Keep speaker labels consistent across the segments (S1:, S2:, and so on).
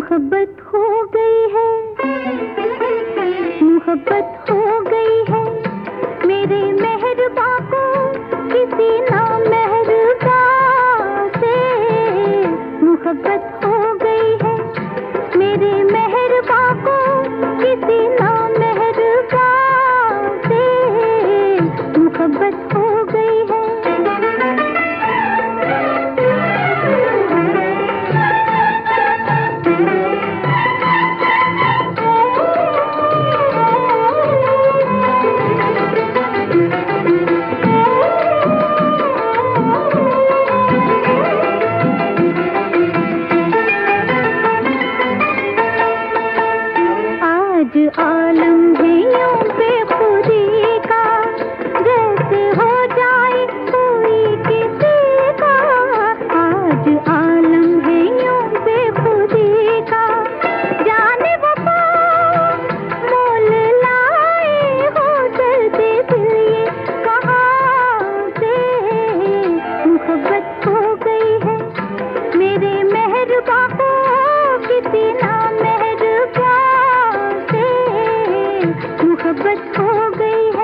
S1: मोहब्बत हो गई है, मोहब्बत हो गई है मेरे मेहरबा को किसी नामेहरबा से। मोहब्बत हो गई है मेरे मेहरबा को किसी नामेहरबा से। मोहब्बत हो गई है। आलम है यूं बेखुदी का, जैसे हो जाए कोई किसी का। आज आलम है यूं बेखुदी का, जाने वफा मोल लाए हो चलते दिल ये कहाँ से। मोहब्बत हो गई है मेरे मेहरबा को किसी नामेहरबा से। मोहब्बत हो गई है।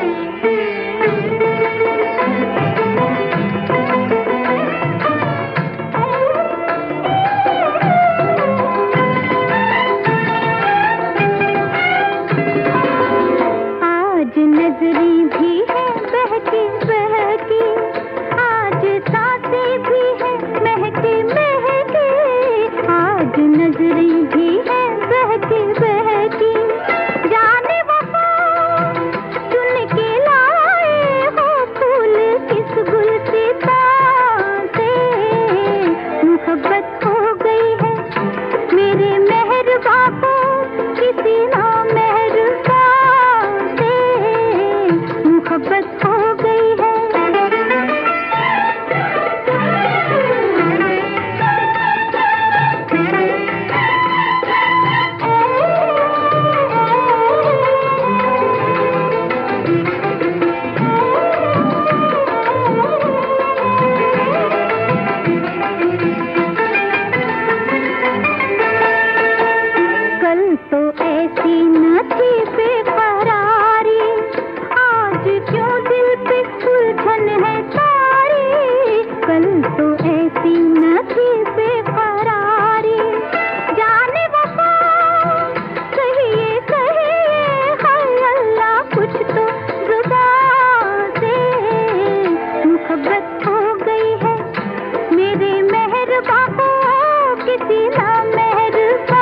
S1: आज नजरी भी है बहकी बहकी, आज सांसें भी है महकी महकी। आज नजरी भी है बहकी बहकी, जाने वफा चुन के लाए हो फूल किस गुलसिता से। मोहब्बत हो गई है मेरे मेहरबा को किसी नामेहरबा से। मोहब्बत हो गई है। तो ऐसी न थी बेकरारी, आज क्यों दिल पे उलझन है सारी। कल तो ऐसी न थी बेकरारी, जाने वफा कहिए कहिए हाय अल्लाह कुछ तो जुबान से। मोहब्बत हो गई है मेरे मेहरबा को किसी नामेहरबा